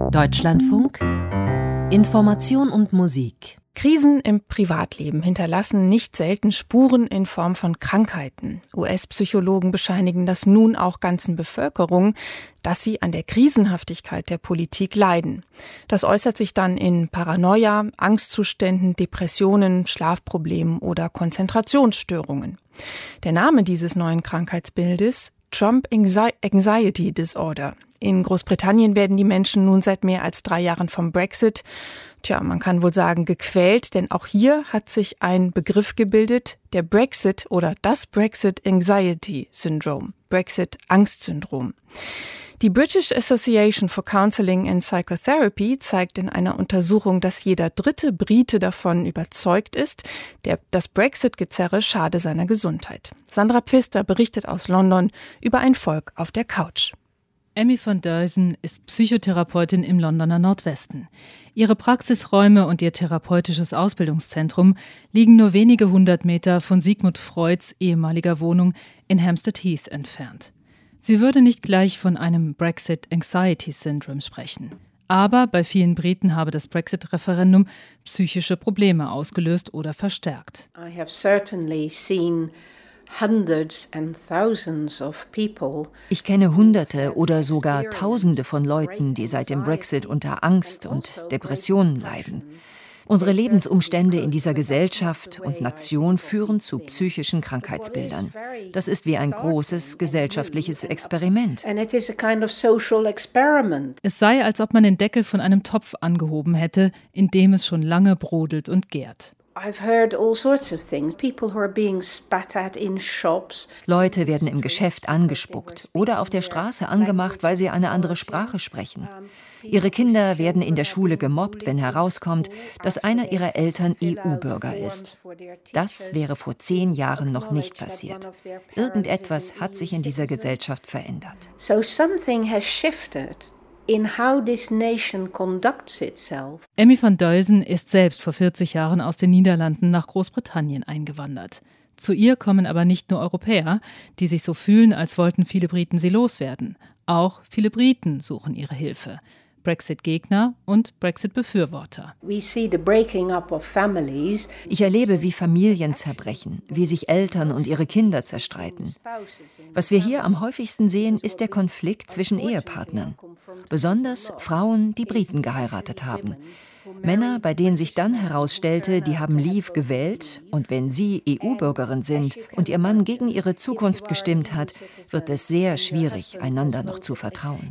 Deutschlandfunk Information und Musik. Krisen im Privatleben hinterlassen nicht selten Spuren in Form von Krankheiten. US-Psychologen bescheinigen das nun auch ganzen Bevölkerungen, dass sie an der Krisenhaftigkeit der Politik leiden. Das äußert sich dann in Paranoia, Angstzuständen, Depressionen, Schlafproblemen oder Konzentrationsstörungen. Der Name dieses neuen Krankheitsbildes: Trump Anxiety Disorder. In Großbritannien werden die Menschen nun seit mehr als 3 Jahren vom Brexit, man kann wohl sagen, gequält, denn auch hier hat sich ein Begriff gebildet, der Brexit oder das Brexit Anxiety Syndrome, Brexit Angstsyndrom. Die British Association for Counselling and Psychotherapy zeigt in einer Untersuchung, dass jeder 3. Brite davon überzeugt ist, das Brexit-Gezerre schade seiner Gesundheit. Sandra Pfister berichtet aus London über ein Volk auf der Couch. Emmy van Duysen ist Psychotherapeutin im Londoner Nordwesten. Ihre Praxisräume und ihr therapeutisches Ausbildungszentrum liegen nur wenige 100 Meter von Sigmund Freuds ehemaliger Wohnung in Hampstead Heath entfernt. Sie würde nicht gleich von einem Brexit Anxiety Syndrome sprechen. Aber bei vielen Briten habe das Brexit-Referendum psychische Probleme ausgelöst oder verstärkt. I have certainly seen hundreds and thousands of people. Ich kenne Hunderte oder sogar Tausende von Leuten, die seit dem Brexit unter Angst und Depressionen leiden. Unsere Lebensumstände in dieser Gesellschaft und Nation führen zu psychischen Krankheitsbildern. Das ist wie ein großes gesellschaftliches Experiment. Es sei, als ob man den Deckel von einem Topf angehoben hätte, in dem es schon lange brodelt und gärt. Leute werden im Geschäft angespuckt oder auf der Straße angemacht, weil sie eine andere Sprache sprechen. Ihre Kinder werden in der Schule gemobbt, wenn herauskommt, dass einer ihrer Eltern EU-Bürger ist. Das wäre vor 10 Jahren noch nicht passiert. Irgendetwas hat sich in dieser Gesellschaft verändert. So something has shifted in how this nation conducts itself. Emmy van Duysen ist selbst vor 40 Jahren aus den Niederlanden nach Großbritannien eingewandert. Zu ihr kommen aber nicht nur Europäer, die sich so fühlen, als wollten viele Briten sie loswerden. Auch viele Briten suchen ihre Hilfe. Brexit-Gegner und Brexit-Befürworter. Ich erlebe, wie Familien zerbrechen, wie sich Eltern und ihre Kinder zerstreiten. Was wir hier am häufigsten sehen, ist der Konflikt zwischen Ehepartnern. Besonders Frauen, die Briten geheiratet haben. Männer, bei denen sich dann herausstellte, die haben Leave gewählt, und wenn sie EU-Bürgerin sind und ihr Mann gegen ihre Zukunft gestimmt hat, wird es sehr schwierig, einander noch zu vertrauen.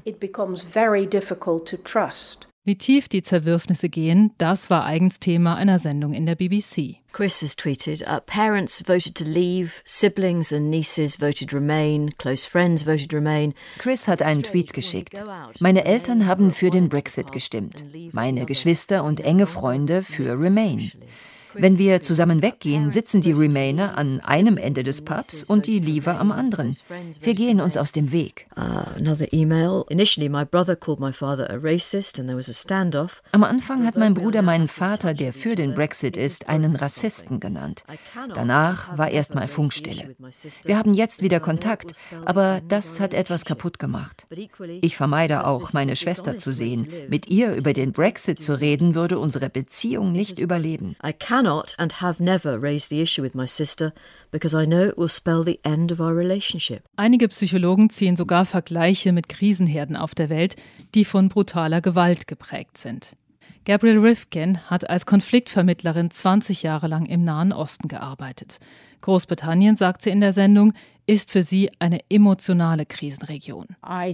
Wie tief die Zerwürfnisse gehen, das war eigens Thema einer Sendung in der BBC. Chris has tweeted, parents voted to leave, siblings and nieces voted remain, close friends voted remain. Chris hat einen Tweet geschickt. Meine Eltern haben für den Brexit gestimmt. Meine Geschwister und enge Freunde für Remain. Wenn wir zusammen weggehen, sitzen die Remainer an einem Ende des Pubs und die Leaver am anderen. Wir gehen uns aus dem Weg. Another email. Initially my brother called my father a racist and there was a standoff. Am Anfang hat mein Bruder meinen Vater, der für den Brexit ist, einen Rassisten genannt. Danach war erstmal Funkstille. Wir haben jetzt wieder Kontakt, aber das hat etwas kaputt gemacht. Ich vermeide auch, meine Schwester zu sehen. Mit ihr über den Brexit zu reden, würde unsere Beziehung nicht überleben. And have never raised the issue with my sister because I know it will spell the end of our relationship. Einige Psychologen ziehen sogar Vergleiche mit Krisenherden auf der Welt, die von brutaler Gewalt geprägt sind. Gabrielle Rifkin hat als Konfliktvermittlerin 20 Jahre lang im Nahen Osten gearbeitet. Großbritannien, sagt sie in der Sendung, ist für sie eine emotionale Krisenregion.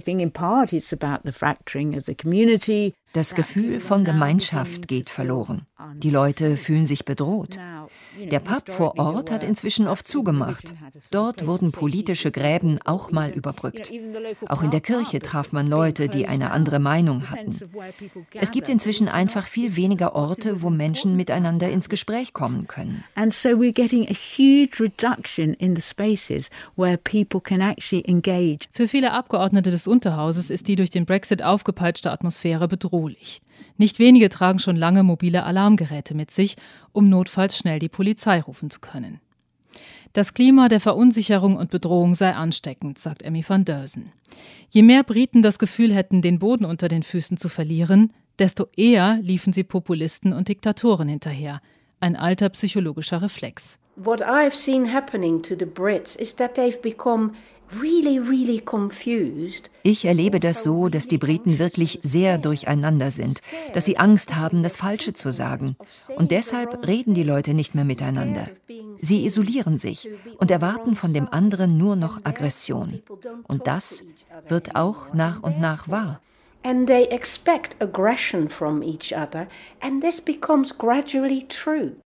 Das Gefühl von Gemeinschaft geht verloren. Die Leute fühlen sich bedroht. Der Pub vor Ort hat inzwischen oft zugemacht. Dort wurden politische Gräben auch mal überbrückt. Auch in der Kirche traf man Leute, die eine andere Meinung hatten. Es gibt inzwischen einfach viel weniger Orte, wo Menschen miteinander ins Gespräch kommen können. And so we're getting a huge reduction in the spaces where people can actually engage. Für viele Abgeordnete des Unterhauses ist die durch den Brexit aufgepeitschte Atmosphäre bedrohlich. Nicht wenige tragen schon lange mobile Alarmgeräte mit sich, um notfalls schnell die Polizei rufen zu können. Das Klima der Verunsicherung und Bedrohung sei ansteckend, sagt Emmy van Deurzen. Je mehr Briten das Gefühl hätten, den Boden unter den Füßen zu verlieren, desto eher liefen sie Populisten und Diktatoren hinterher. Ein alter psychologischer Reflex. What I've seen happening to the Brits is that they've become really confused. Ich erlebe das so, dass die Briten wirklich sehr durcheinander sind, dass sie Angst haben, das Falsche zu sagen. Und deshalb reden die Leute nicht mehr miteinander. Sie isolieren sich und erwarten von dem anderen nur noch Aggression. Und das wird auch nach und nach wahr. And they expect aggression from each other, and this becomes gradually true.